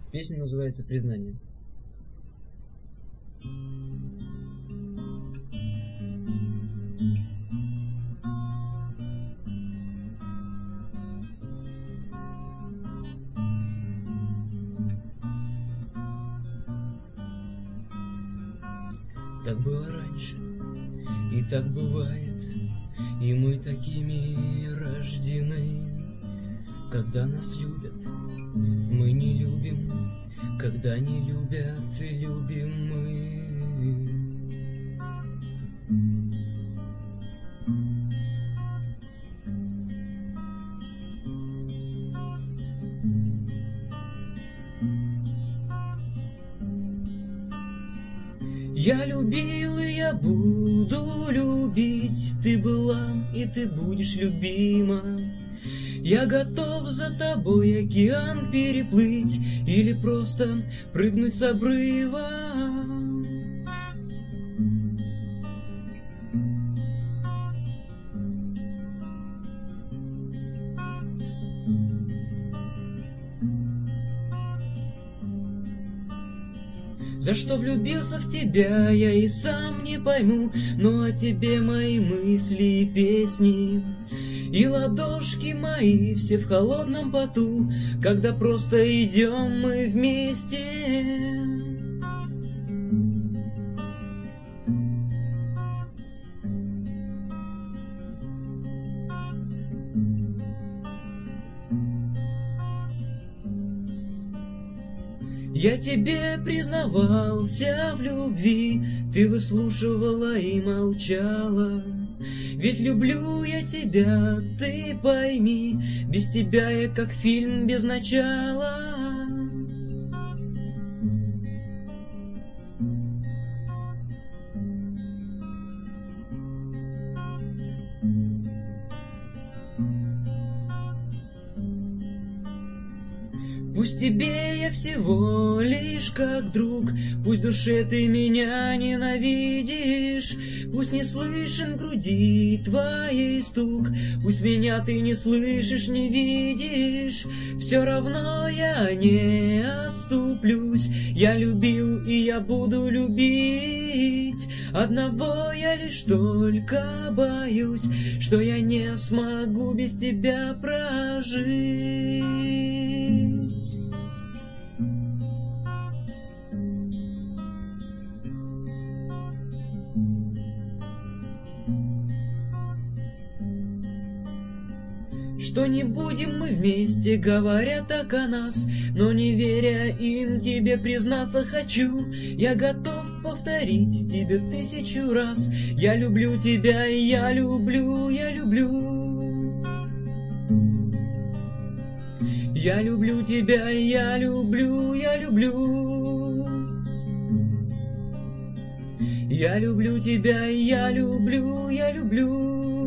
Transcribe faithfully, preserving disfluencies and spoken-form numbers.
Песня называется «Признание». Так было раньше, и так бывает, и мы такими рождены. Когда нас любят, мы не любим, когда не любят, любим мы. Я любил, и я буду любить. Ты была, и ты будешь любима. Я готов за тобой океан переплыть или просто прыгнуть с обрыва. За что влюбился в тебя, я и сам не пойму, но о тебе мои мысли и песни, и ладошки мои все в холодном поту, когда просто идем мы вместе. Я тебе признавался в любви, ты выслушивала и молчала. Ведь люблю я тебя, ты пойми, без тебя я как фильм без начала. Пусть тебе я всего лишь как друг, пусть в душе ты меня ненавидишь, пусть не слышен в груди твоей стук, пусть меня ты не слышишь, не видишь, все равно я не отступлюсь. Я любил, и я буду любить. Одного я лишь только боюсь, что я не смогу без тебя прожить. Что не будем мы вместе, говорят так о нас, но не веря им, тебе признаться хочу. Я готов повторить тебе тысячу раз: я люблю тебя, и я люблю, я люблю. Я люблю тебя, и я люблю, я люблю. Я люблю тебя, и я люблю, я люблю.